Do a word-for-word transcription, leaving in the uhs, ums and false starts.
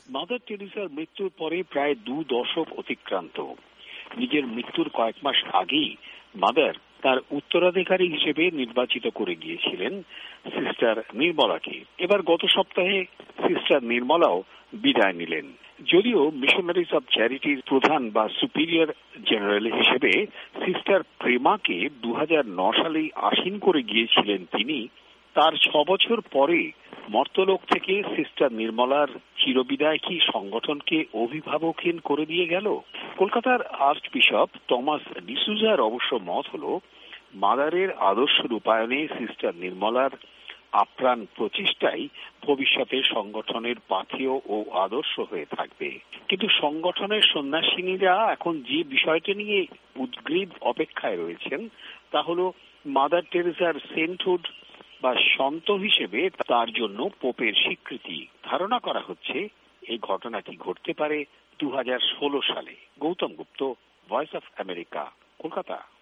Mother টেরেসার মৃত্যুর পরে প্রায় দু দশক অতিক্রান্ত। নিজের মৃত্যুর কয়েক মাস আগেই মাদার তার উত্তরাধিকারী হিসেবে নির্বাচিত করে গিয়েছিলেন সিস্টার নির্মলাকে। এবার গত সপ্তাহে সিস্টার নির্মলাও বিদায় নিলেন। যদিও মিশনারিজ অব চ্যারিটির প্রধান বা সুপিরিয়র জেনারেল হিসেবে সিস্টার প্রেমাকে দু হাজার নয় সালেই আসীন করে গিয়েছিলেন তিনি, তার ছ বছর পরে মর্তলোক থেকে সিস্টার নির্মলার চিরবিদায় কি সংগঠনকে অভিভাবকহীন করে দিয়ে গেল? কলকাতার আর্চ বিশপ টমাস ডিসুজার অবশ্য মত হল, মাদারের আদর্শ রূপায়ণে সিস্টার নির্মলার আপ্রাণ প্রচেষ্টাই ভবিষ্যতে সংগঠনের পাথেয় ও আদর্শ হয়ে থাকবে। কিন্তু সংগঠনের সন্ন্যাসিনীরা এখন যে বিষয়টা নিয়ে উদ্গ্রীব অপেক্ষায় রয়েছেন তা হল মাদার টেরেসার সেন্টহুড বা সন্ত হিসেবে তার জন্য পোপের স্বীকৃতি। ধারণা করা হচ্ছে এই ঘটনাটি ঘটতে পারে দু হাজার ষোলো সালে। Gautam Gupta, voice of America, Kolkata.